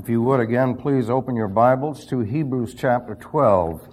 If you would again, please open your Bibles to Hebrews chapter 12.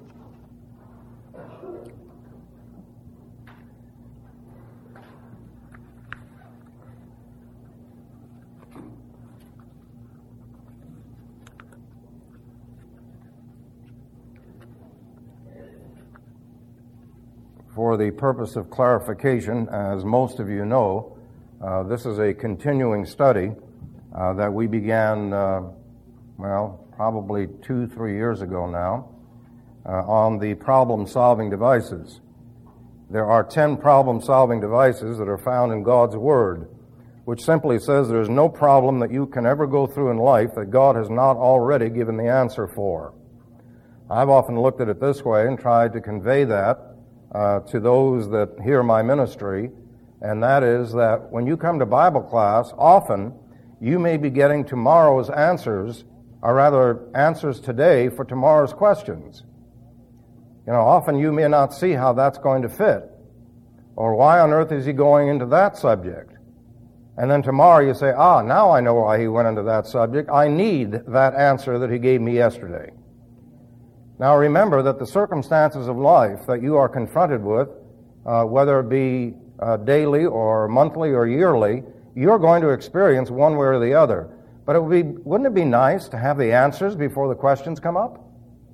For the purpose of clarification, as most of you know, this is a continuing study that we began, probably 2-3 years ago now, on the problem-solving devices. There are 10 problem-solving devices that are found in God's Word, which simply says there's no problem that you can ever go through in life that God has not already given the answer for. I've often looked at it this way and tried to convey that to those that hear my ministry, and that is that when you come to Bible class, often you may be getting tomorrow's answers, or rather answers today for tomorrow's questions. Often you may not see how that's going to fit, or why on earth is he going into that subject? And then tomorrow you say, now I know why he went into that subject. I need that answer that he gave me yesterday. Now remember that the circumstances of life that you are confronted with, whether it be daily or monthly or yearly, you're going to experience one way or the other. But wouldn't it be nice to have the answers before the questions come up?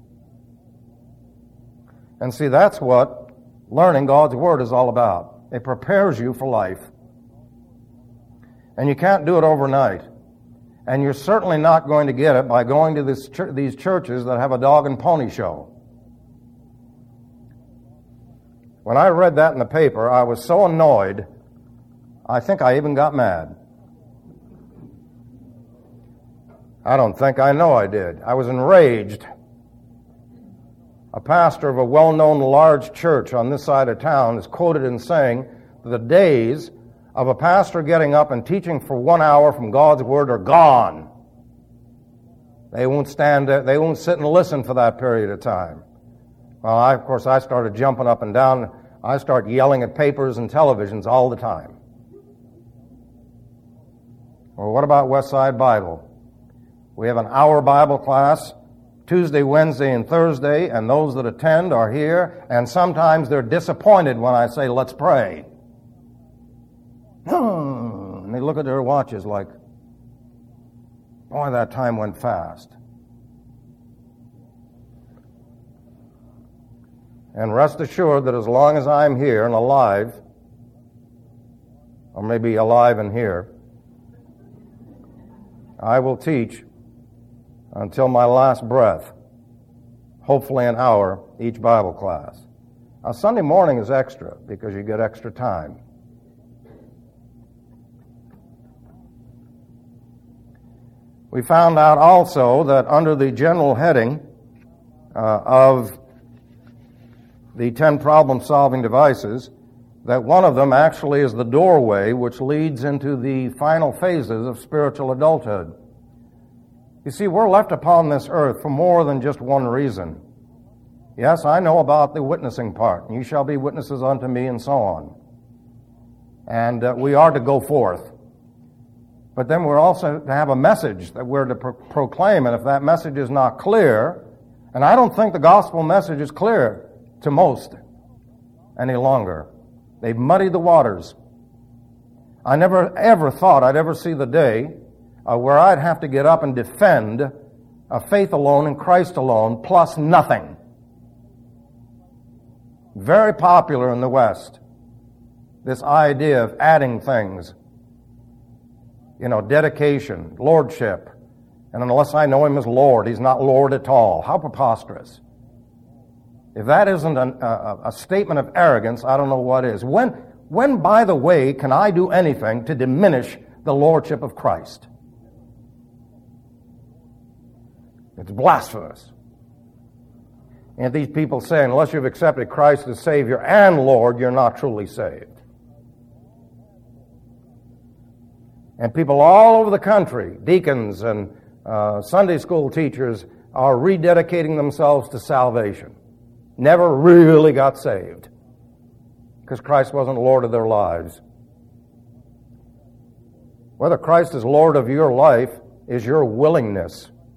And see, that's what learning God's Word is all about. It prepares you for life. And you can't do it overnight. And you're certainly not going to get it by going to these churches that have a dog and pony show. When I read that in the paper, I was so annoyed, I think I even got mad. I don't think, I know I did. I was enraged. A pastor of a well-known large church on this side of town is quoted in saying that the days of a pastor getting up and teaching for 1 hour from God's Word are gone. They won't sit and listen for that period of time. Well, I started jumping up and down. I start yelling at papers and televisions all the time. Well, what about Westside Bible? We have an hour Bible class, Tuesday, Wednesday, and Thursday, and those that attend are here, and sometimes they're disappointed when I say, let's pray. And they look at their watches like, boy, that time went fast. And rest assured that as long as I'm here and alive, or maybe alive and here, I will teach until my last breath, hopefully an hour each Bible class. Now, Sunday morning is extra because you get extra time. We found out also that under the general heading of the 10 problem-solving devices, that one of them actually is the doorway which leads into the final phases of spiritual adulthood. You see, we're left upon this earth for more than just one reason. Yes, I know about the witnessing part. You shall be witnesses unto me, and so on. And we are to go forth. But then we're also to have a message that we're to proclaim, and if that message is not clear, and I don't think the gospel message is clear to most any longer. They've muddied the waters. I never ever thought I'd ever see the day where I'd have to get up and defend faith alone and Christ alone plus nothing. Very popular in the West, this idea of adding things. Dedication, lordship. And unless I know him as Lord, he's not Lord at all. How preposterous. If that isn't a statement of arrogance, I don't know what is. When, by the way, can I do anything to diminish the lordship of Christ? It's blasphemous. And these people say, unless you've accepted Christ as Savior and Lord, you're not truly saved. And people all over the country, deacons and Sunday school teachers, are rededicating themselves to salvation. Never really got saved because Christ wasn't Lord of their lives. Whether Christ is Lord of your life is your willingness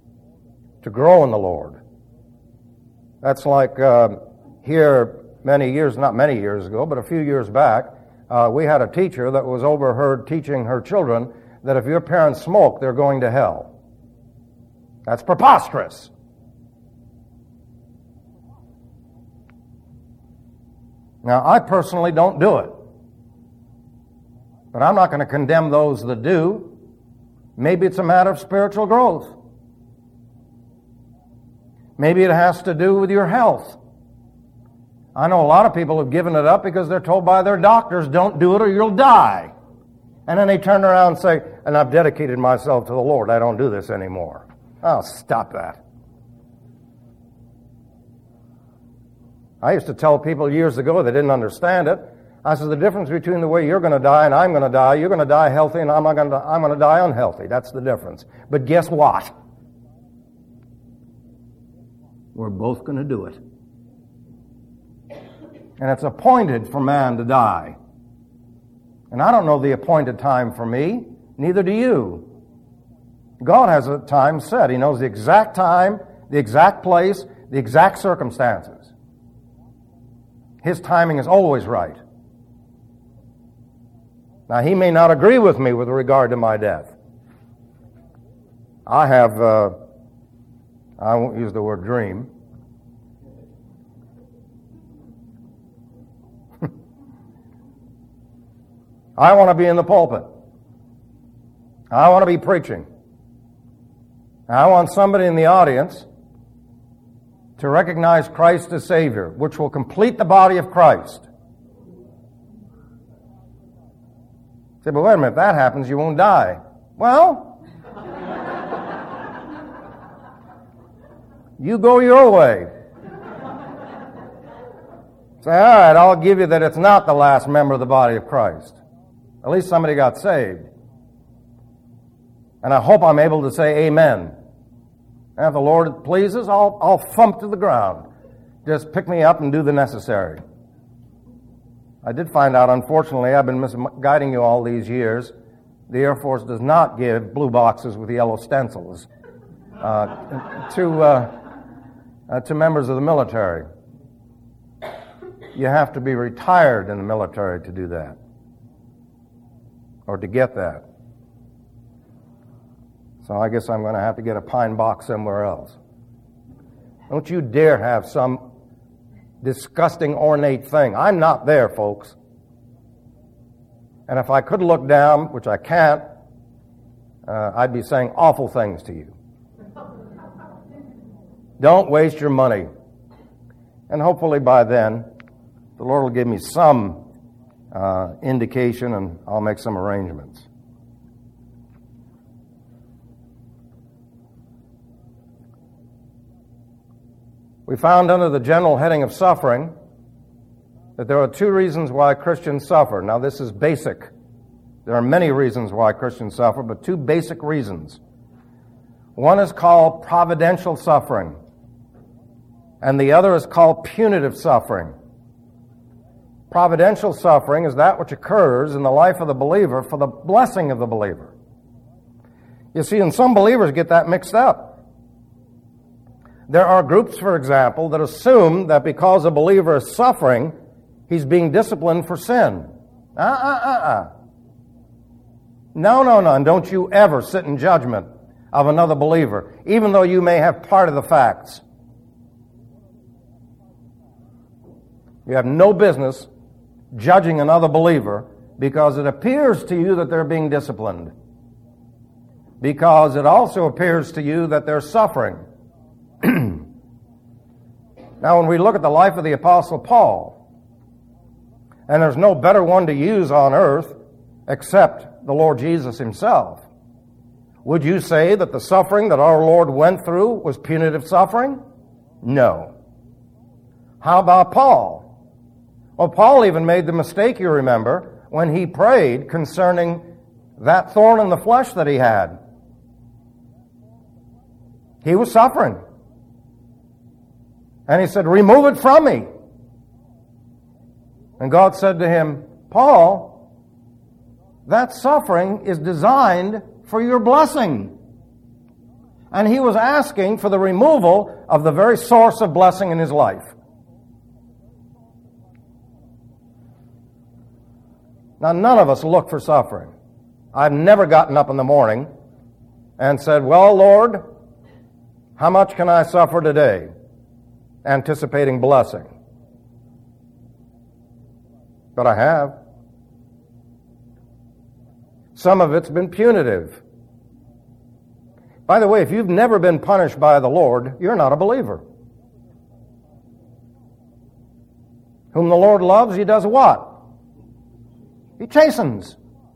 to grow in the Lord. That's like here not many years ago, but a few years back, we had a teacher that was overheard teaching her children that if your parents smoke, they're going to hell. That's preposterous. Now, I personally don't do it. But I'm not going to condemn those that do. Maybe it's a matter of spiritual growth. Maybe it has to do with your health. I know a lot of people have given it up because they're told by their doctors, don't do it or you'll die. And then they turn around and say, and I've dedicated myself to the Lord, I don't do this anymore. Oh, stop that. I used to tell people years ago they didn't understand it. I said, the difference between the way you're going to die and I'm going to die, you're going to die healthy and I'm going to die unhealthy. That's the difference. But guess what? We're both going to do it. And it's appointed for man to die. And I don't know the appointed time for me, neither do you. God has a time set. He knows the exact time, the exact place, the exact circumstances. His timing is always right. Now, He may not agree with me with regard to my death. I won't use the word dream. I want to be in the pulpit. I want to be preaching. I want somebody in the audience to recognize Christ as Savior, which will complete the body of Christ. Say, but wait a minute, if that happens, you won't die. Well, you go your way. Say, all right, I'll give you that it's not the last member of the body of Christ. At least somebody got saved. And I hope I'm able to say amen. And if the Lord pleases, I'll thump to the ground. Just pick me up and do the necessary. I did find out, unfortunately, I've been misguiding you all these years. The Air Force does not give blue boxes with yellow stencils to members of the military. You have to be retired in the military to do that, or to get that. So I guess I'm going to have to get a pine box somewhere else. Don't you dare have some disgusting ornate thing. I'm not there, folks. And if I could look down, which I can't, I'd be saying awful things to you. Don't waste your money. And hopefully by then, the Lord will give me some indication and I'll make some arrangements. We found under the general heading of suffering that there are two reasons why Christians suffer. Now, this is basic. There are many reasons why Christians suffer, but two basic reasons. One is called providential suffering, and the other is called punitive suffering. Providential suffering is that which occurs in the life of the believer for the blessing of the believer. You see, and some believers get that mixed up. There are groups, for example, that assume that because a believer is suffering, he's being disciplined for sin. No, and don't you ever sit in judgment of another believer, even though you may have part of the facts. You have no business judging another believer because it appears to you that they're being disciplined, because it also appears to you that they're suffering. Now, when we look at the life of the Apostle Paul, and there's no better one to use on earth except the Lord Jesus Himself, would you say that the suffering that our Lord went through was punitive suffering? No. How about Paul? Well, Paul even made the mistake, you remember, when he prayed concerning that thorn in the flesh that he had. He was suffering. And he said, remove it from me. And God said to him, Paul, that suffering is designed for your blessing. And he was asking for the removal of the very source of blessing in his life. Now, none of us look for suffering. I've never gotten up in the morning and said, well, Lord, how much can I suffer today? Anticipating blessing. But I have. Some of it's been punitive. By the way, if you've never been punished by the Lord, you're not a believer. Whom the Lord loves, He does what? He chastens.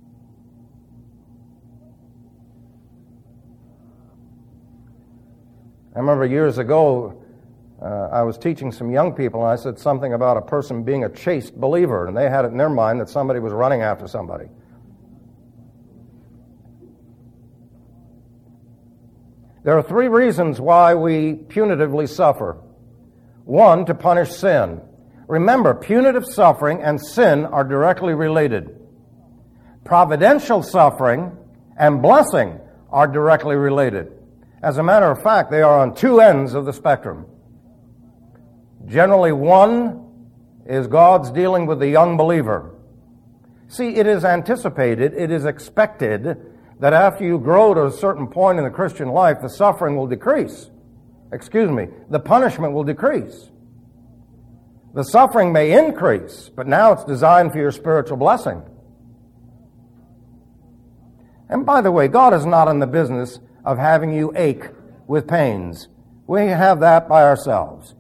I remember years ago, I was teaching some young people, and I said something about a person being a chaste believer, and they had it in their mind that somebody was running after somebody. There are 3 reasons why we punitively suffer. 1, to punish sin. Remember, punitive suffering and sin are directly related. Providential suffering and blessing are directly related. As a matter of fact, they are on 2 ends of the spectrum. Generally, 1 is God's dealing with the young believer. See, it is anticipated, it is expected that after you grow to a certain point in the Christian life, the suffering will decrease. The punishment will decrease. The suffering may increase, but now it's designed for your spiritual blessing. And by the way, God is not in the business of having you ache with pains. We have that by ourselves.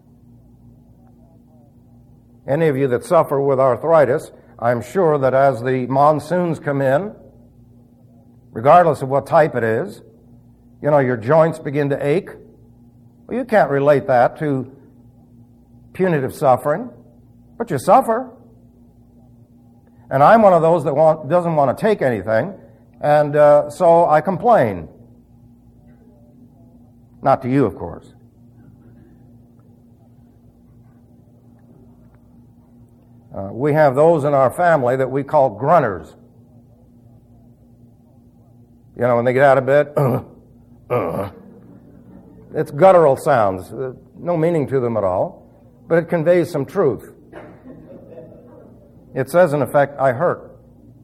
Any of you that suffer with arthritis, I'm sure that as the monsoons come in, regardless of what type it is, your joints begin to ache. Well, you can't relate that to punitive suffering, but you suffer. And I'm one of those that doesn't want to take anything, and so I complain. Not to you, of course. We have those in our family that we call grunters. When they get out of bed, it's guttural sounds, no meaning to them at all, but it conveys some truth. It says, in effect, I hurt.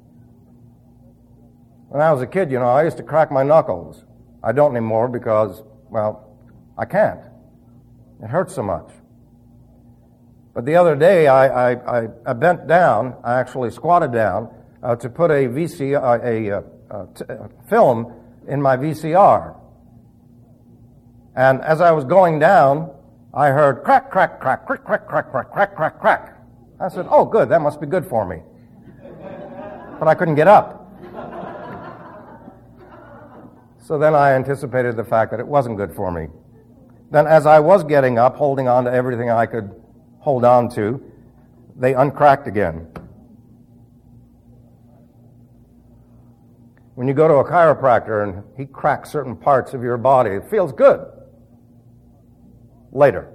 When I was a kid, I used to crack my knuckles. I don't anymore because, I can't. It hurts so much. But the other day, I bent down, I actually squatted down to put a film in my VCR. And as I was going down, I heard crack, crack, crack, crack, crack, crack, crack, crack, crack, crack. I said, oh, good, that must be good for me. But I couldn't get up. So then I anticipated the fact that it wasn't good for me. Then as I was getting up, holding on to everything I could hold on to, they uncracked again. When you go to a chiropractor and he cracks certain parts of your body, it feels good. Later.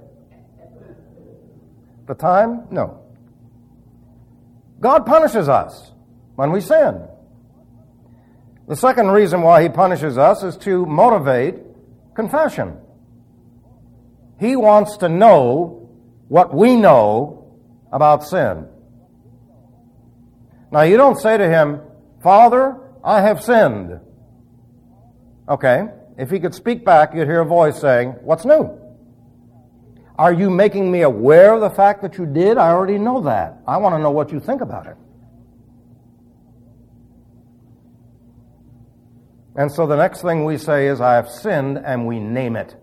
The time? No. God punishes us when we sin. The second reason why He punishes us is to motivate confession. He wants to know what we know about sin. Now, you don't say to Him, Father, I have sinned. Okay, if He could speak back, you'd hear a voice saying, what's new? Are you making me aware of the fact that you did? I already know that. I want to know what you think about it. And so the next thing we say is, I have sinned, and we name it.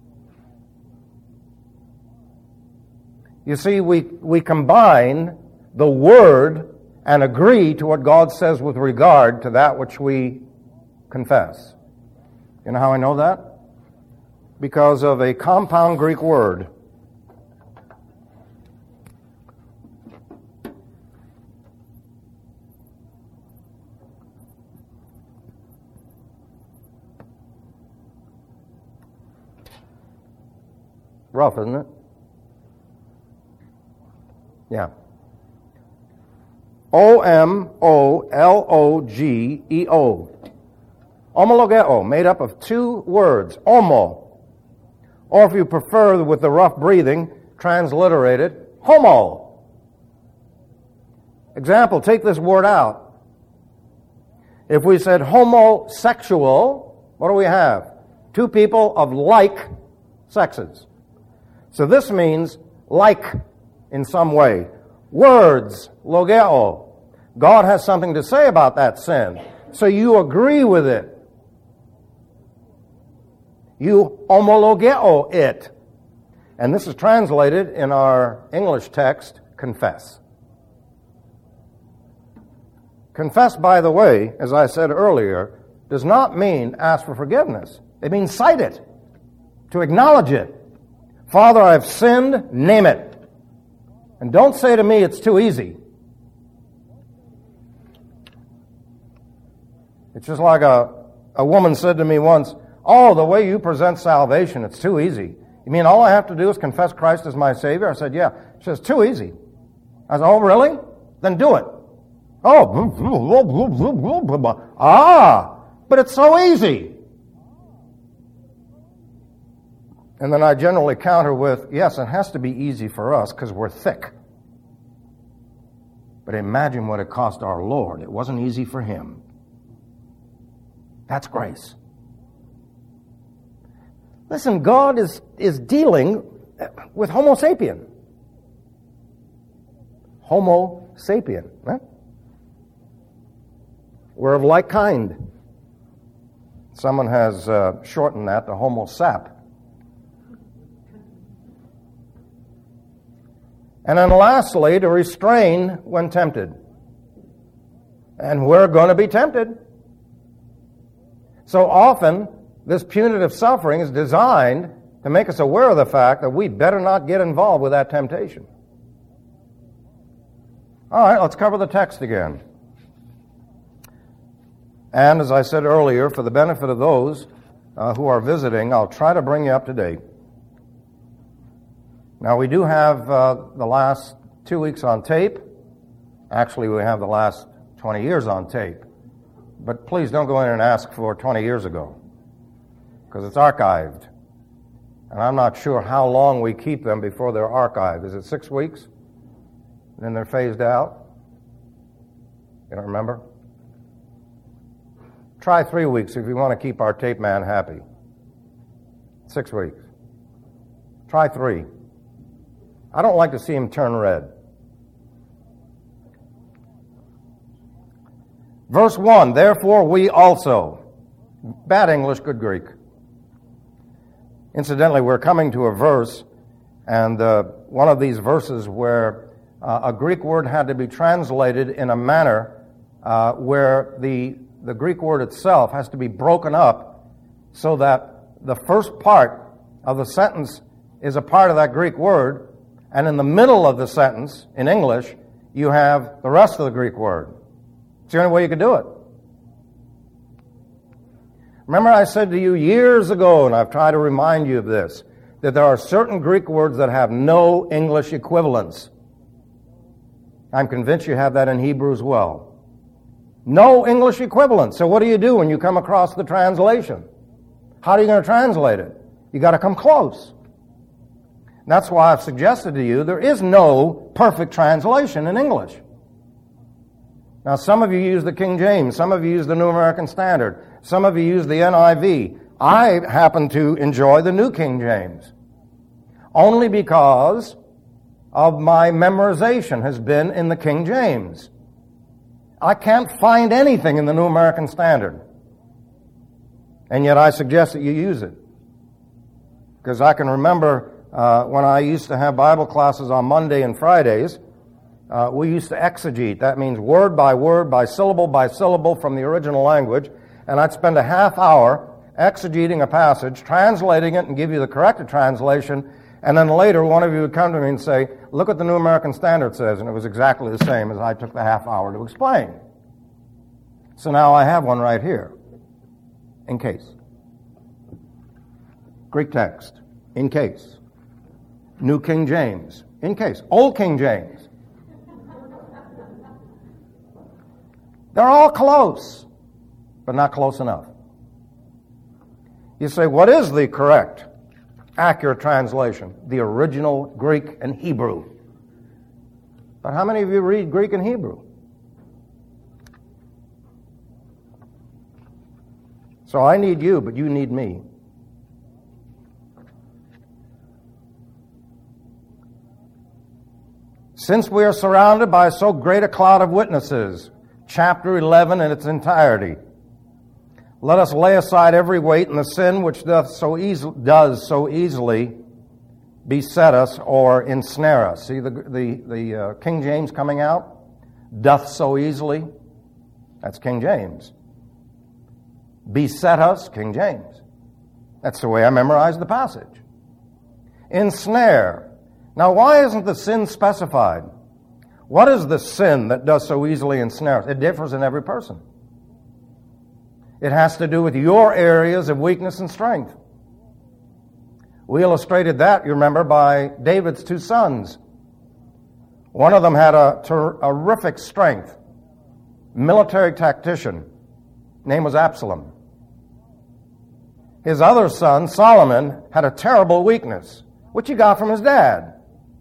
You see, we combine the Word and agree to what God says with regard to that which we confess. You know how I know that? Because of a compound Greek word. Rough, isn't it? Yeah. Omologeo. Homologeo, made up of two words, homo. Or if you prefer, with the rough breathing, transliterated, homo. Example, take this word out. If we said homosexual, what do we have? Two people of like sexes. So this means like in some way. Words, logeo. God has something to say about that sin. So you agree with it. You homologeo it. And this is translated in our English text, confess. Confess, by the way, as I said earlier, does not mean ask for forgiveness. It means cite it, to acknowledge it. Father, I've sinned, name it. And don't say to me it's too easy. It's just like a woman said to me once, oh, the way you present salvation, it's too easy. You mean all I have to do is confess Christ as my Savior? I said, yeah. She says, too easy. I said, oh, really? Then do it. Oh, but it's so easy. And then I generally counter with, yes, it has to be easy for us because we're thick. But imagine what it cost our Lord. It wasn't easy for Him. That's grace. Listen, God is dealing with Homo sapien. Homo sapien. Right? We're of like kind. Someone has shortened that to Homo sap. And then lastly, to restrain when tempted. And we're going to be tempted. So often, this punitive suffering is designed to make us aware of the fact that we better not get involved with that temptation. All right, let's cover the text again. And as I said earlier, for the benefit of those who are visiting, I'll try to bring you up to date. Now, we do have the last 2 weeks on tape. Actually, we have the last 20 years on tape. But please don't go in and ask for 20 years ago, because it's archived. And I'm not sure how long we keep them before they're archived. Is it 6 weeks? Then they're phased out? You don't remember? Try 3 weeks if you want to keep our tape man happy. 6 weeks. Try 3. I don't like to see him turn red. Verse 1, therefore we also. Bad English, good Greek. Incidentally, we're coming to a verse, and one of these verses where a Greek word had to be translated in a manner where the Greek word itself has to be broken up so that the first part of the sentence is a part of that Greek word, and in the middle of the sentence, in English, you have the rest of the Greek word. It's the only way you could do it. Remember I said to you years ago, and I've tried to remind you of this, that there are certain Greek words that have no English equivalents. I'm convinced you have that in Hebrew as well. No English equivalent. So what do you do when you come across the translation? How are you going to translate it? You got to come close. That's why I've suggested to you there is no perfect translation in English. Now, some of you use the King James, some of you use the New American Standard, some of you use the NIV. I happen to enjoy the New King James, only because of my memorization has been in the King James. I can't find anything in the New American Standard, and yet I suggest that you use it. Because I can remember when I used to have Bible classes on Monday and Fridays, we used to exegete. That means word by syllable from the original language. And I'd spend a half hour exegeting a passage, translating it, and give you the corrected translation. And then later, one of you would come to me and say, look what the New American Standard says. And it was exactly the same as I took the half hour to explain. So now I have one right here, in case. Greek text, in case. New King James, in case. Old King James. They're all close, but not close enough. You say, what is the correct, accurate translation? The original Greek and Hebrew. But how many of you read Greek and Hebrew? So I need you, but you need me. Since we are surrounded by so great a cloud of witnesses, chapter 11 in its entirety, let us lay aside every weight and the sin which does so easily beset us or ensnare us. See the King James coming out? Doth so easily. That's King James. Beset us, King James. That's the way I memorized the passage. Ensnare. Now, why isn't the sin specified? What is the sin that does so easily ensnare us? It differs in every person. It has to do with your areas of weakness and strength. We illustrated that, you remember, by David's two sons. One of them had a terrific strength, military tactician. Name was Absalom. His other son, Solomon, had a terrible weakness, which he got from his dad.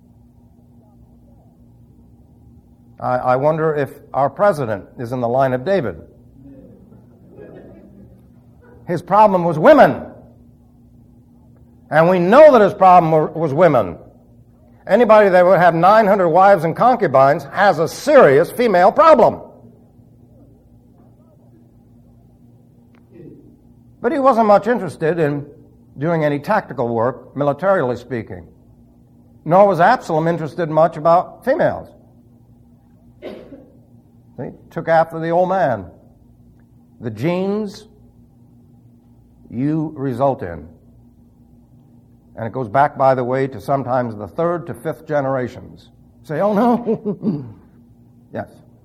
I wonder if our president is in the line of David. His problem was women. And we know that his problem was women. Anybody that would have 900 wives and concubines has a serious female problem. But he wasn't much interested in doing any tactical work, militarily speaking. Nor was Absalom interested much about females. He took after the old man. The genes you result in. And it goes back, by the way, to sometimes the third to fifth generations. Say, oh no. Yes.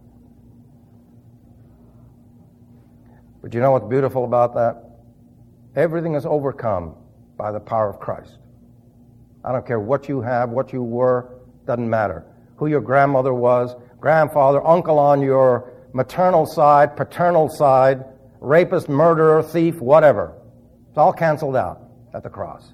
But you know what's beautiful about that? Everything is overcome by the power of Christ. I don't care what you have, what you were, doesn't matter. Who your grandmother was, grandfather, uncle on your maternal side, paternal side, rapist, murderer, thief, whatever. It's all canceled out at the cross.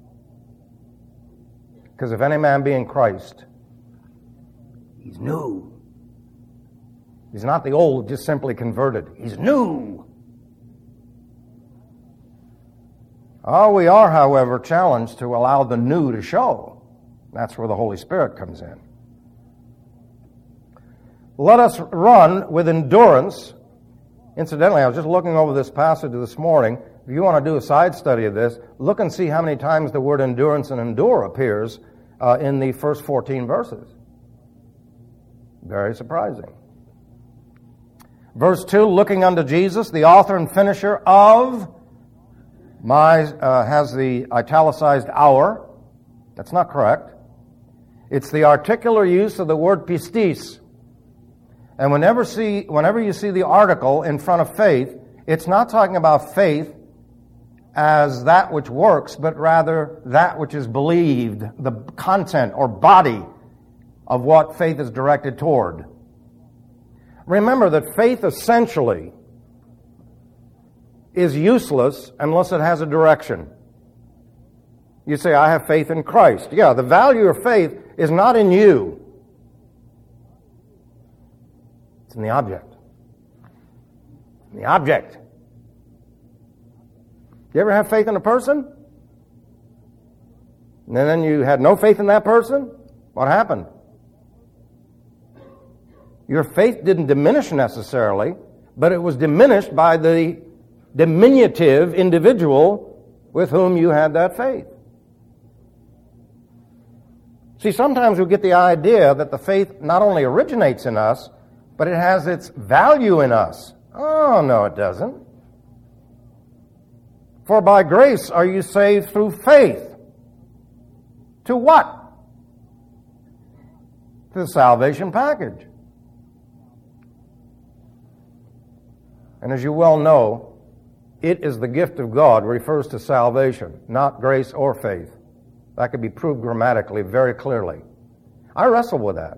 Because if any man be in Christ, he's new. He's not the old, just simply converted. He's new. Oh, we are, however, challenged to allow the new to show. That's where the Holy Spirit comes in. Let us run with endurance. Incidentally, I was just looking over this passage this morning. If you want to do a side study of this, look and see how many times the word endurance and endure appears in the first 14 verses. Very surprising. Verse 2, looking unto Jesus, the author and finisher of has the italicized our. That's not correct. It's the articular use of the word pistis. And whenever you see the article in front of faith, it's not talking about faith as that which works, but rather that which is believed, the content or body of what faith is directed toward. Remember that faith essentially is useless unless it has a direction. You say, I have faith in Christ. Yeah, the value of faith is not in you. It's in the object. In the object. You ever have faith in a person? And then you had no faith in that person? What happened? Your faith didn't diminish necessarily, but it was diminished by the diminutive individual with whom you had that faith. See, sometimes we get the idea that the faith not only originates in us, but it has its value in us. Oh, no, it doesn't. For by grace are you saved through faith. To what? To the salvation package. And as you well know, it is the gift of God refers to salvation, not grace or faith. That could be proved grammatically very clearly. I wrestled with that.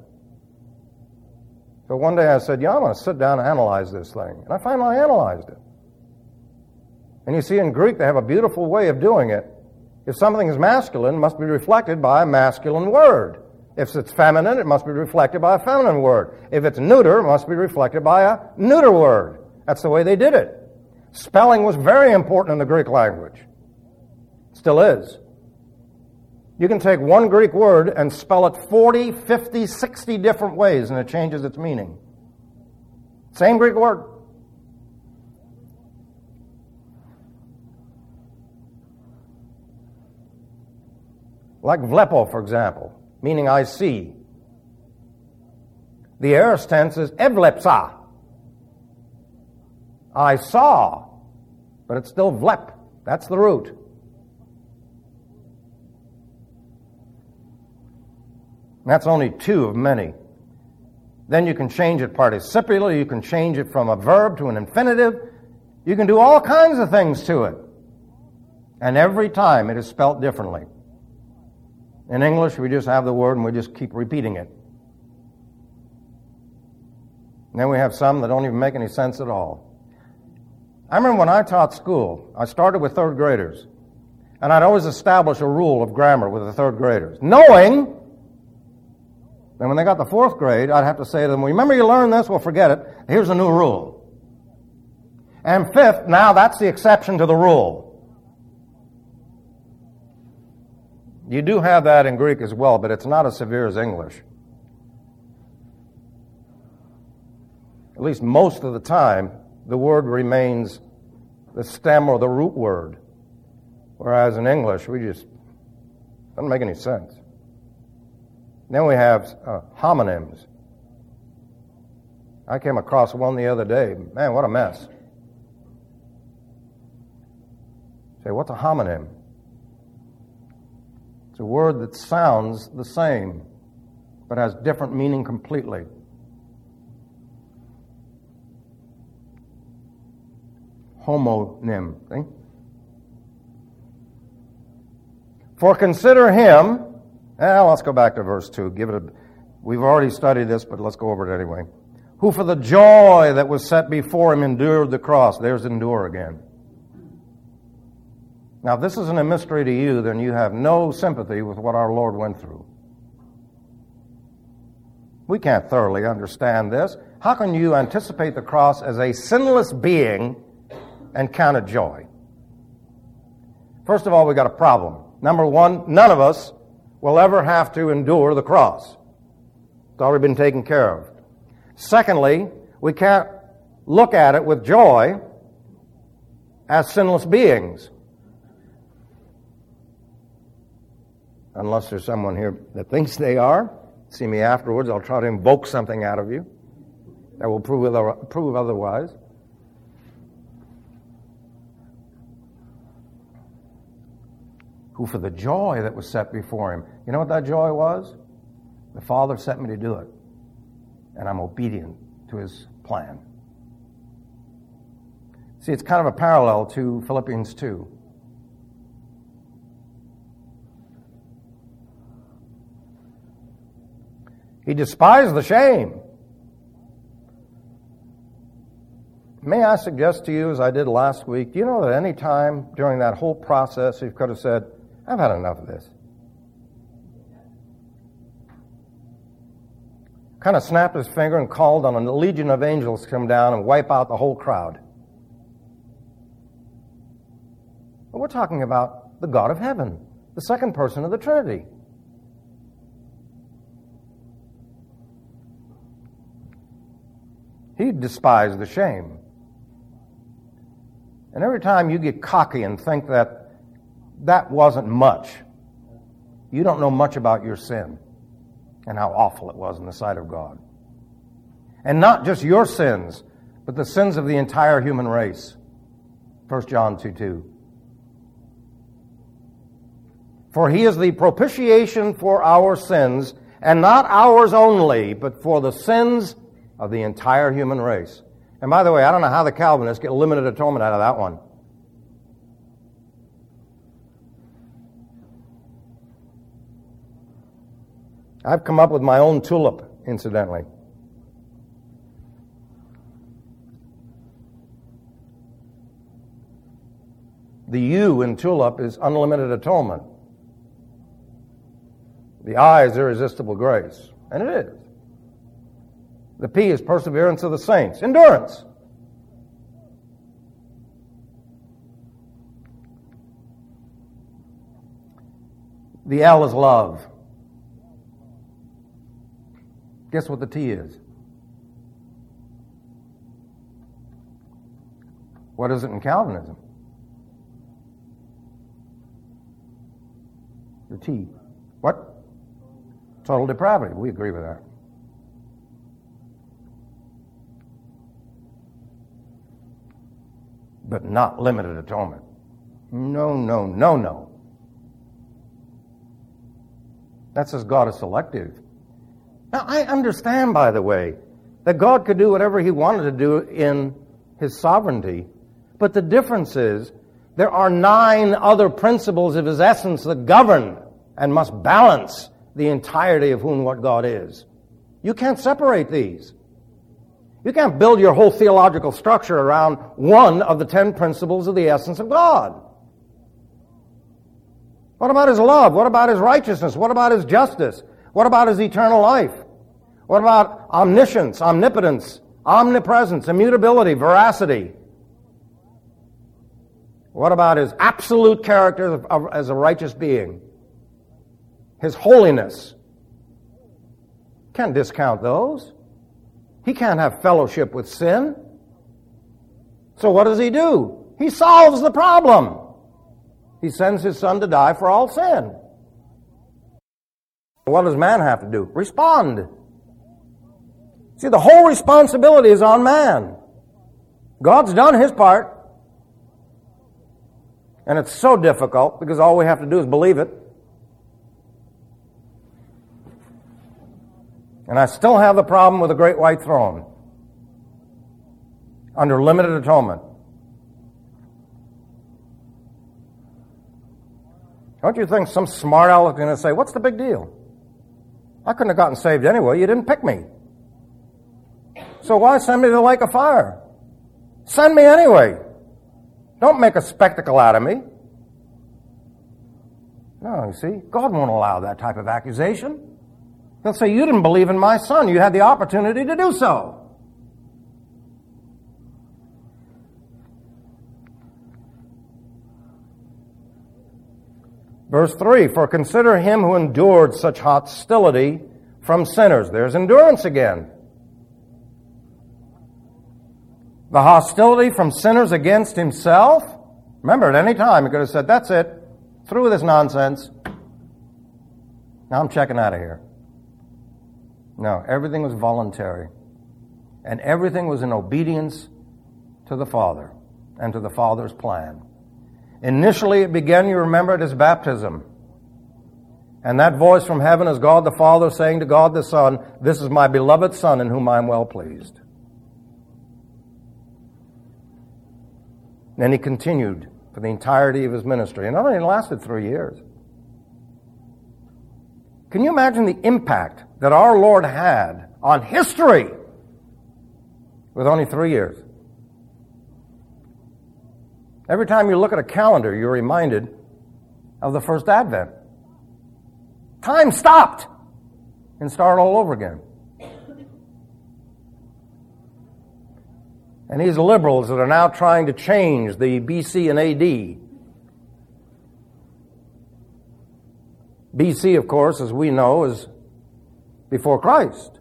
So one day I said, I'm going to sit down and analyze this thing. And I finally analyzed it. And you see, in Greek, they have a beautiful way of doing it. If something is masculine, it must be reflected by a masculine word. If it's feminine, it must be reflected by a feminine word. If it's neuter, it must be reflected by a neuter word. That's the way they did it. Spelling was very important in the Greek language. Still is. You can take one Greek word and spell it 40, 50, 60 different ways, and it changes its meaning. Same Greek word. Like vlepo, for example, meaning I see. The aorist tense is evlepsa. I saw, but it's still vlep. That's the root. That's only two of many. Then you can change it participially. You can change it from a verb to an infinitive. You can do all kinds of things to it. And every time it is spelt differently. In English, we just have the word and we just keep repeating it. And then we have some that don't even make any sense at all. I remember when I taught school, I started with third graders. And I'd always establish a rule of grammar with the third graders, knowing then when they got to fourth grade, I'd have to say to them, remember you learned this? Well, forget it. Here's a new rule. And fifth, now that's the exception to the rule. You do have that in Greek as well, but it's not as severe as English. At least most of the time, the word remains the stem or the root word. Whereas in English, doesn't make any sense. Then we have homonyms. I came across one the other day. Man, what a mess. Say, what's a homonym? It's a word that sounds the same, but has different meaning completely. Homonym. See? For consider him. Let's go back to verse 2. We've already studied this, but let's go over it anyway. Who for the joy that was set before him endured the cross. There's endure again. Now, if this isn't a mystery to you, then you have no sympathy with what our Lord went through. We can't thoroughly understand this. How can you anticipate the cross as a sinless being and count it joy? First of all, we got a problem. Number one, none of us will ever have to endure the cross. It's already been taken care of. Secondly, we can't look at it with joy as sinless beings. Unless there's someone here that thinks they are. See me afterwards, I'll try to invoke something out of you that will prove otherwise. Who for the joy that was set before him. You know what that joy was? The Father sent me to do it. And I'm obedient to his plan. See, it's kind of a parallel to Philippians 2. He despised the shame. May I suggest to you, as I did last week, do you know that any time during that whole process he could have said, I've had enough of this. Kind of snapped his finger and called on a legion of angels to come down and wipe out the whole crowd. But we're talking about the God of heaven, the second person of the Trinity. He despised the shame. And every time you get cocky and think that wasn't much, you don't know much about your sin and how awful it was in the sight of God. And not just your sins, but the sins of the entire human race. 1 John 2:2. For he is the propitiation for our sins, and not ours only, but for the sins of the entire human race. And by the way, I don't know how the Calvinists get limited atonement out of that one. I've come up with my own tulip, incidentally. The U in tulip is unlimited atonement. The I is irresistible grace. And it is. The P is perseverance of the saints. Endurance. The L is love. Guess what the T is? What is it in Calvinism? The T. What? Total depravity. We agree with that. But not limited atonement. No, no, no, no. That says God is selective. Now, I understand, by the way, that God could do whatever He wanted to do in His sovereignty, but the difference is there are 9 other principles of His essence that govern and must balance the entirety of who and what God is. You can't separate these. You can't build your whole theological structure around one of the 10 principles of the essence of God. What about His love? What about His righteousness? What about His justice? What about His eternal life? What about omniscience, omnipotence, omnipresence, immutability, veracity? What about His absolute character as a righteous being? His holiness? Can't discount those. He can't have fellowship with sin. So what does He do? He solves the problem. He sends His Son to die for all sin. What does man have to do? Respond. See, the whole responsibility is on man. God's done His part. And it's so difficult because all we have to do is believe it. And I still have the problem with the great white throne under limited atonement. Don't you think some smart aleck is going to say, what's the big deal? I couldn't have gotten saved anyway. You didn't pick me. So why send me to the lake of fire? Send me anyway. Don't make a spectacle out of me. No, you see, God won't allow that type of accusation. He'll say, you didn't believe in my Son. You had the opportunity to do so. Verse 3, for consider Him who endured such hostility from sinners. There's endurance again. The hostility from sinners against Himself. Remember, at any time He could have said, that's it. Through with this nonsense. Now I'm checking out of here. No, everything was voluntary. And everything was in obedience to the Father and to the Father's plan. Initially it began, you remember, at His baptism. And that voice from heaven is God the Father saying to God the Son, this is my beloved Son in whom I am well pleased. Then He continued for the entirety of His ministry. And it only lasted 3 years. Can you imagine the impact that our Lord had on history with only 3 years? Every time you look at a calendar, you're reminded of the first Advent. Time stopped and started all over again. And these liberals that are now trying to change the BC and AD. BC, of course, as we know, is before Christ.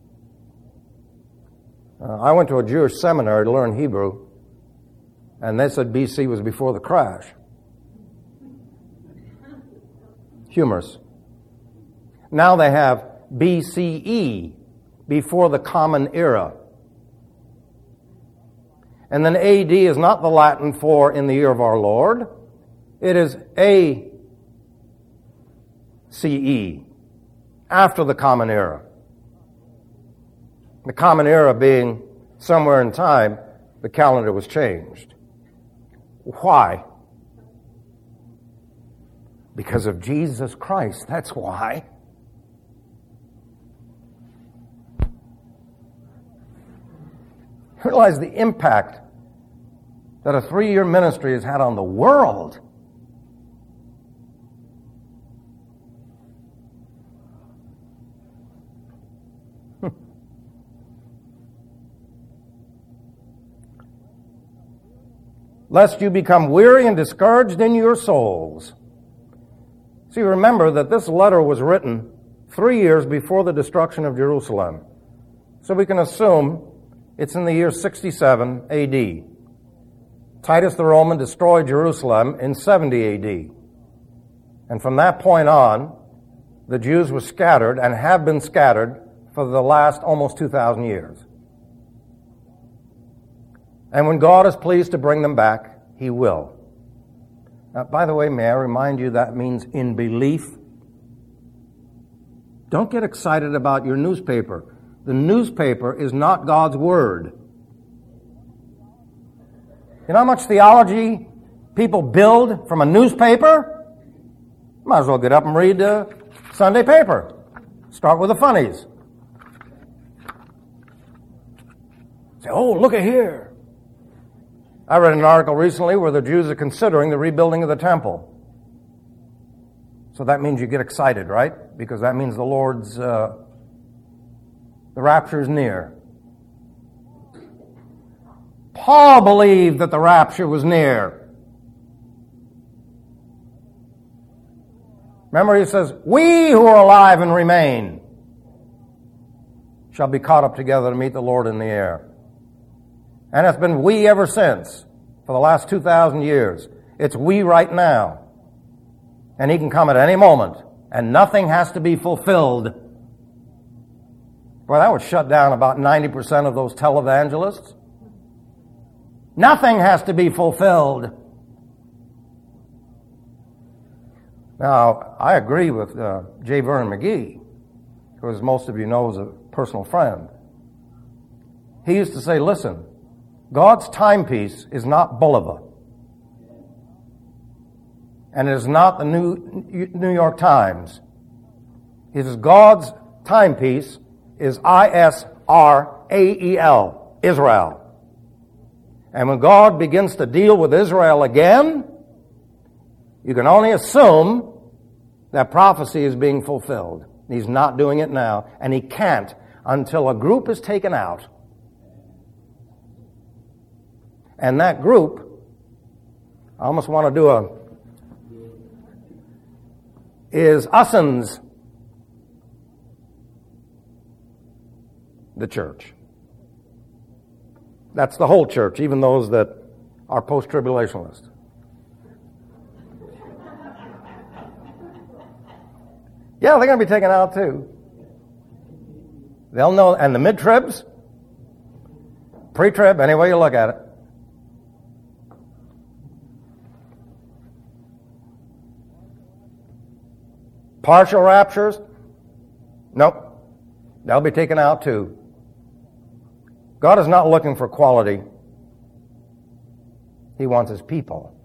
I went to a Jewish seminary to learn Hebrew, and they said BC was before the crash. Humorous. Now they have BCE, before the Common Era. And then AD is not the Latin for in the year of our Lord. It is ACE, after the Common Era. The Common Era being somewhere in time, the calendar was changed. Why? Because of Jesus Christ. That's why. Realize the impact that a 3-year ministry has had on the world. Lest you become weary and discouraged in your souls. See, remember that this letter was written 3 years before the destruction of Jerusalem. So we can assume it's in the year 67 A.D. Titus the Roman destroyed Jerusalem in 70 A.D. And from that point on, the Jews were scattered and have been scattered for the last almost 2,000 years. And when God is pleased to bring them back, He will. Now, by the way, may I remind you that means in belief. Don't get excited about your newspaper. The newspaper is not God's Word. You know how much theology people build from a newspaper? Might as well get up and read the Sunday paper. Start with the funnies. Say, oh, look at here. I read an article recently where the Jews are considering the rebuilding of the temple. So that means you get excited, right? Because that means the rapture is near. Paul believed that the rapture was near. Remember, he says, we who are alive and remain shall be caught up together to meet the Lord in the air. And it's been we ever since, for the last 2,000 years. It's we right now. And He can come at any moment, and nothing has to be fulfilled. Boy, that would shut down about 90% of those televangelists. Nothing has to be fulfilled. Now, I agree with J. Vernon McGee, who, as most of you know, is a personal friend. He used to say, listen, God's timepiece is not Bulova. And it is not the New York Times. It is God's timepiece is Israel, Israel. And when God begins to deal with Israel again, you can only assume that prophecy is being fulfilled. He's not doing it now, and He can't until a group is taken out. And that group, I almost want to do is us'ns, the church. That's the whole church, even those that are post-tribulationists. Yeah, they're going to be taken out too. They'll know, and the mid-tribs, pre-trib, any way you look at it. Partial raptures? Nope. They'll be taken out too. God is not looking for quality. He wants His people.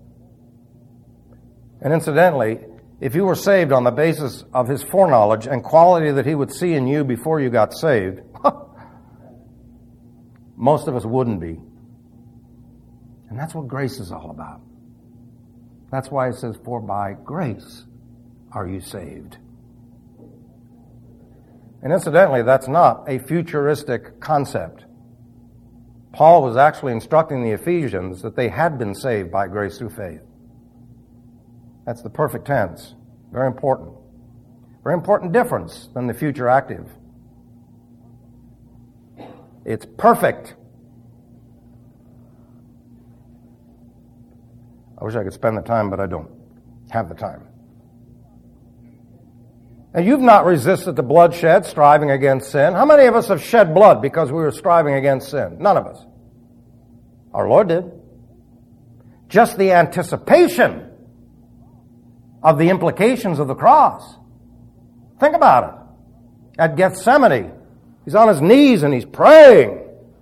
And incidentally, if you were saved on the basis of His foreknowledge and quality that He would see in you before you got saved, most of us wouldn't be. And that's what grace is all about. That's why it says, for by grace are you saved. And incidentally, that's not a futuristic concept. Paul was actually instructing the Ephesians that they had been saved by grace through faith. That's the perfect tense. Very important. Very important difference than the future active. It's perfect. I wish I could spend the time, but I don't have the time. And you've not resisted the bloodshed, striving against sin. How many of us have shed blood because we were striving against sin? None of us. Our Lord did. Just the anticipation of the implications of the cross. Think about it. At Gethsemane, He's on His knees and He's praying.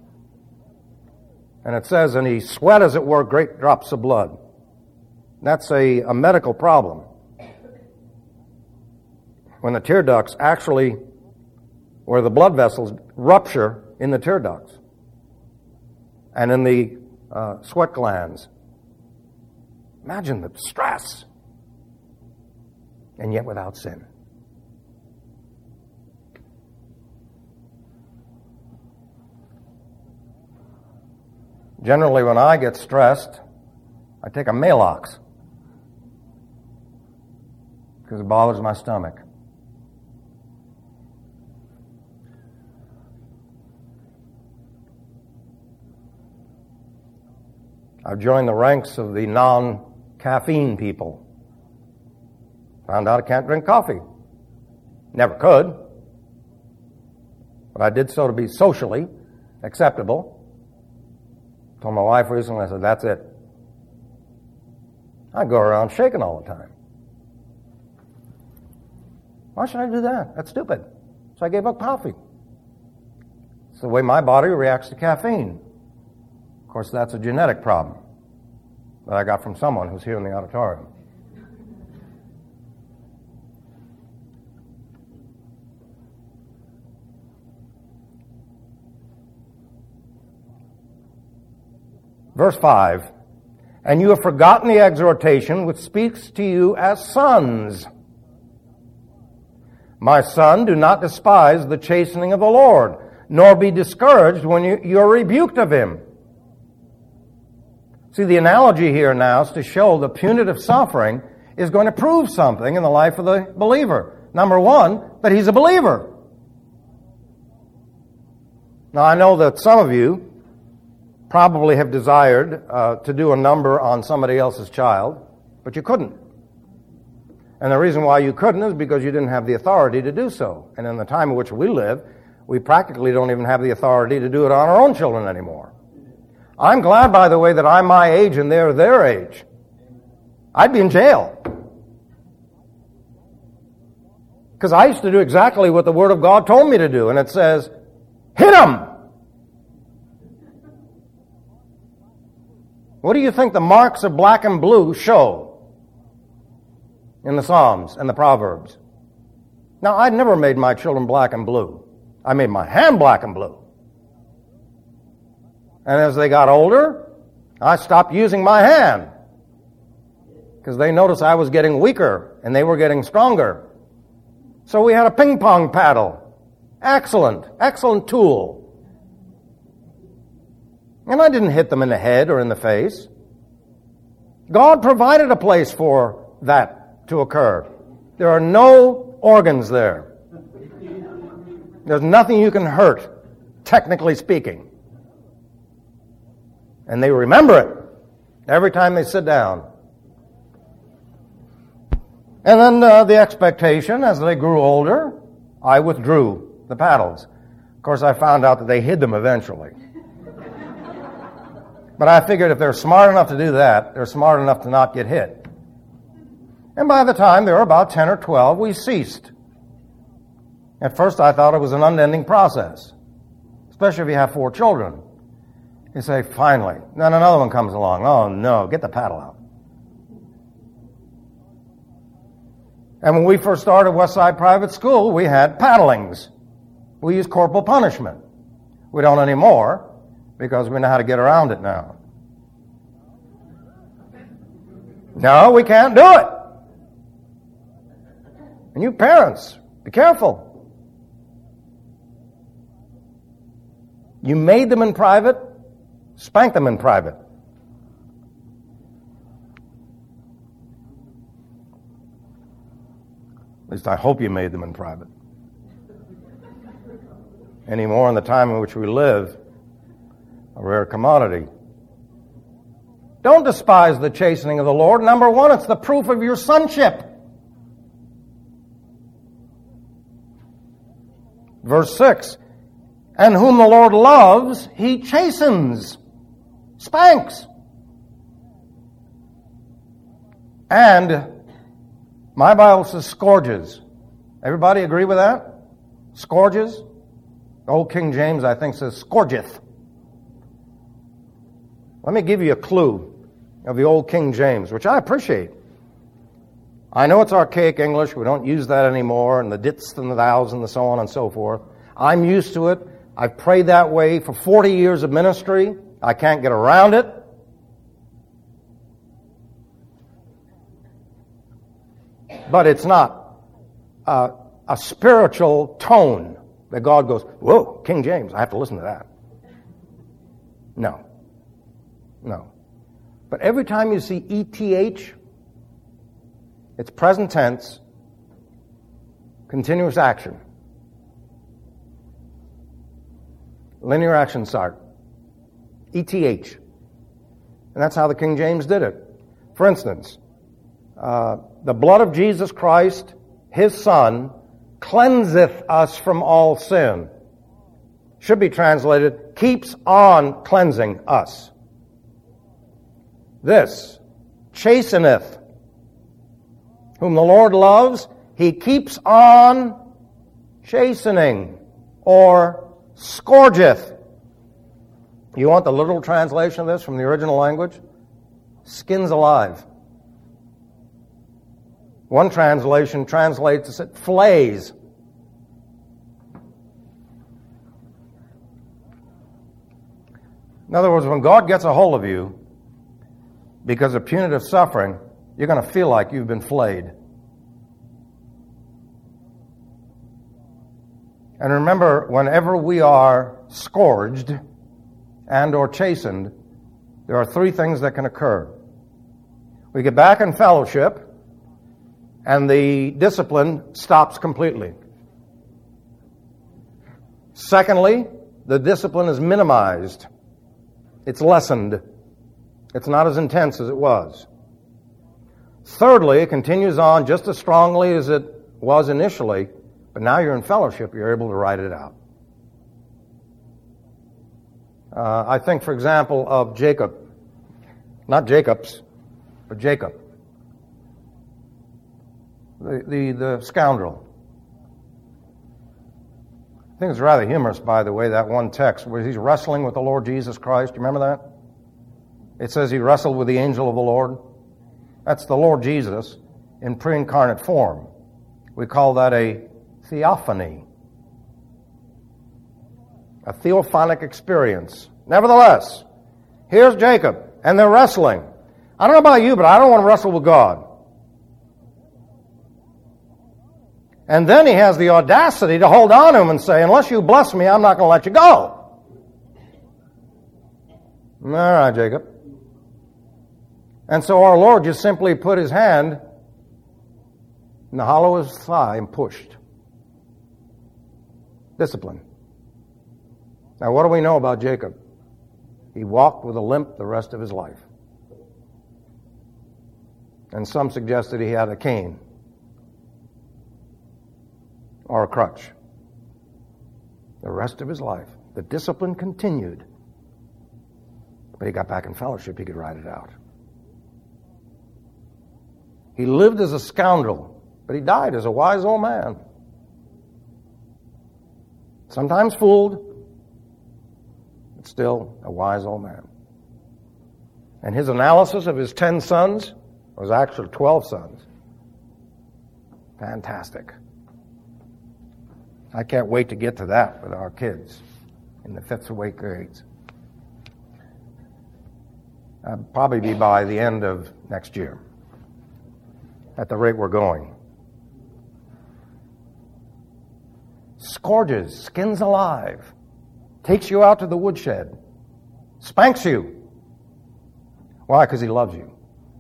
And it says, and He sweat, as it were, great drops of blood. That's a medical problem. When the tear ducts actually, where the blood vessels rupture in the tear ducts. And in the sweat glands. Imagine the stress. And yet without sin. Generally, when I get stressed, I take a Maalox because it bothers my stomach. I've joined the ranks of the non-caffeine people. Found out I can't drink coffee. Never could. But I did so to be socially acceptable. Told my wife recently, I said, that's it. I go around shaking all the time. Why should I do that? That's stupid. So I gave up coffee. It's the way my body reacts to caffeine. Of course, that's a genetic problem that I got from someone who's here in the auditorium. Verse 5, and you have forgotten the exhortation which speaks to you as sons. My son, do not despise the chastening of the Lord, nor be discouraged when you are rebuked of him. See, the analogy here now is to show the punitive suffering is going to prove something in the life of the believer. Number one, that he's a believer. Now, I know that some of you probably have desired to do a number on somebody else's child, but you couldn't. And the reason why you couldn't is because you didn't have the authority to do so. And in the time in which we live, we practically don't even have the authority to do it on our own children anymore. I'm glad, by the way, that I'm my age and they're their age. I'd be in jail. Because I used to do exactly what the Word of God told me to do, and it says, hit them! What do you think the marks of black and blue show in the Psalms and the Proverbs? Now, I'd never made my children black and blue. I made my hand black and blue. And as they got older, I stopped using my hand because they noticed I was getting weaker and they were getting stronger. So we had a ping pong paddle. Excellent tool. And I didn't hit them in the head or in the face. God provided a place for that to occur. There are no organs there. There's nothing you can hurt, technically speaking. And they remember it every time they sit down. And then the expectation, as they grew older, I withdrew the paddles. Of course, I found out that they hid them eventually. But I figured if they're smart enough to do that, they're smart enough to not get hit. And by the time they were about 10 or 12, we ceased. At first I thought it was an unending process, especially if you have 4 children. You say, finally. Then another one comes along. Oh no, get the paddle out. And when we first started Westside Private School, we had paddlings. We used corporal punishment. We don't anymore, because we know how to get around it now. No, we can't do it. And you parents, be careful. You made them in private, spank them in private. At least I hope you made them in private. Anymore in the time in which we live, a rare commodity. Don't despise the chastening of the Lord. Number one, it's the proof of your sonship. Verse 6, and whom the Lord loves, he chastens, spanks. And my Bible says scourges. Everybody agree with that? Scourges? The old King James, I think, says scourgeth. Let me give you a clue of the old King James, which I appreciate. I know it's archaic English. We don't use that anymore, and the dits and the thous and the so on and so forth. I'm used to it. I've prayed that way for 40 years of ministry. I can't get around it. But it's not a spiritual tone that God goes, whoa, King James, I have to listen to that. No. But every time you see ETH, it's present tense, continuous action. Linear action start. ETH. And that's how the King James did it. For instance, the blood of Jesus Christ, His Son, cleanseth us from all sin. Should be translated, keeps on cleansing us. This, chasteneth. Whom the Lord loves, He keeps on chastening, or scourgeth. You want the literal translation of this from the original language? Skins alive. One translation translates it flays. In other words, when God gets a hold of you because of punitive suffering, you're going to feel like you've been flayed. And remember, whenever we are scourged and or chastened, there are three things that can occur. We get back in fellowship, and the discipline stops completely. Secondly, the discipline is minimized. It's lessened. It's not as intense as it was. Thirdly, it continues on just as strongly as it was initially, but now you're in fellowship, you're able to write it out. I think, for example, of Jacob. Not Jacobs, but Jacob. The scoundrel. I think it's rather humorous, by the way, that one text where he's wrestling with the Lord Jesus Christ. You remember that? It says he wrestled with the angel of the Lord. That's the Lord Jesus in pre-incarnate form. We call that a theophany. A theophanic experience. Nevertheless, here's Jacob, and they're wrestling. I don't know about you, but I don't want to wrestle with God. And then he has the audacity to hold on to him and say, unless you bless me, I'm not going to let you go. All right, Jacob. And so our Lord just simply put His hand in the hollow of his thigh and pushed. Discipline. Now, what do we know about Jacob? He walked with a limp the rest of his life. And some suggested he had a cane or a crutch. The rest of his life. The discipline continued. But he got back in fellowship, he could ride it out. He lived as a scoundrel, but he died as a wise old man. Sometimes fooled, but still a wise old man. And his analysis of his 10 sons was actually 12 sons. Fantastic. I can't wait to get to that with our kids in the 5th through 8th grades. Probably be by the end of next year, at the rate we're going. Scourges, skins alive, takes you out to the woodshed, spanks you. Why? Because he loves you.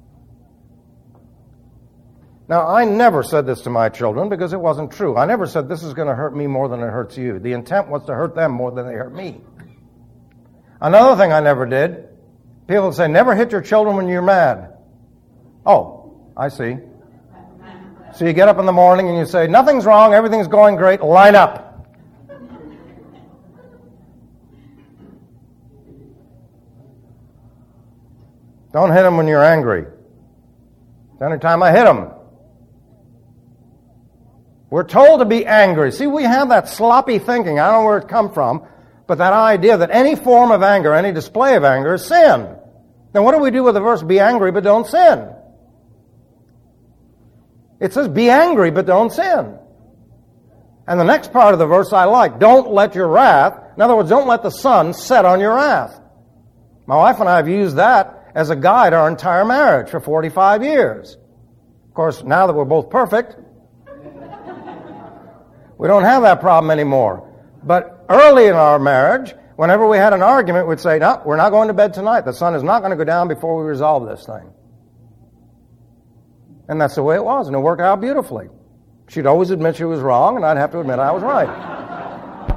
Now, I never said this to my children because it wasn't true. I never said this is going to hurt me more than it hurts you. The intent was to hurt them more than they hurt me. Another thing I never did, people say, never hit your children when you're mad. Oh, I see. So you get up in the morning and you say, nothing's wrong, everything's going great, line up. Don't hit them when you're angry. The only time I hit them. We're told to be angry. See, we have that sloppy thinking. I don't know where it comes from, but that idea that any form of anger, any display of anger is sin. Then what do we do with the verse, be angry but don't sin? It says, be angry but don't sin. And the next part of the verse I like, don't let your wrath, in other words, don't let the sun set on your wrath. My wife and I have used that as a guide our entire marriage for 45 years. Of course, now that we're both perfect, we don't have that problem anymore. But early in our marriage, whenever we had an argument, we'd say, no, we're not going to bed tonight. The sun is not going to go down before we resolve this thing. And that's the way it was, and it worked out beautifully. She'd always admit she was wrong, and I'd have to admit I was right.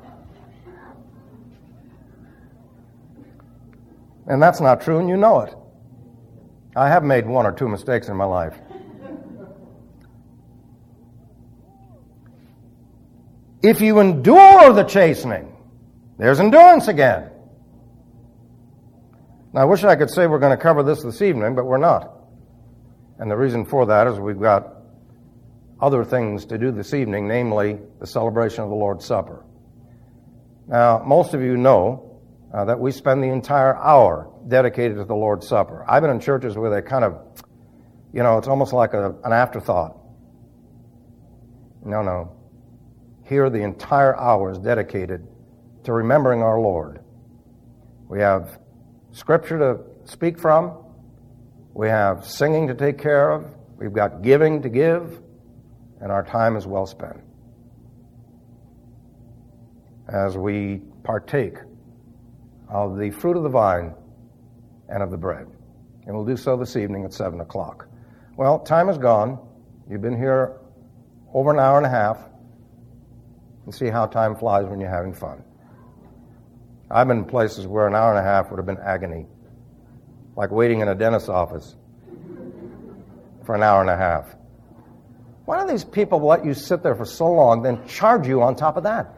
And that's not true, and you know it. I have made one or two mistakes in my life. If you endure the chastening, there's endurance again. Now, I wish I could say we're going to cover this evening, but we're not. And the reason for that is we've got other things to do this evening, namely the celebration of the Lord's Supper. Now, most of you know that we spend the entire hour dedicated to the Lord's Supper. I've been in churches where they kind of, it's almost like an afterthought. No. Here, the entire hour is dedicated to remembering our Lord. We have Scripture to speak from. We have singing to take care of. We've got giving to give. And our time is well spent as we partake of the fruit of the vine and of the bread. And we'll do so this evening at 7 o'clock. Well, time is gone. You've been here over an hour and a half. And see how time flies when you're having fun. I've been in places where an hour and a half would have been agony, like waiting in a dentist's office for an hour and a half. Why do these people let you sit there for so long, then charge you on top of that?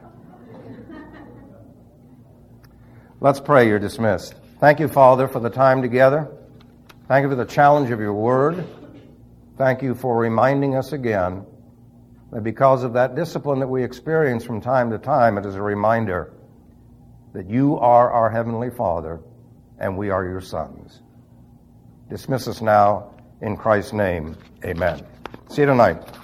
Let's pray. You're dismissed. Thank you, Father, for the time together. Thank you for the challenge of your word. Thank you for reminding us again that because of that discipline that we experience from time to time, it is a reminder that you are our Heavenly Father and we are your sons. Dismiss us now in Christ's name. Amen. See you tonight.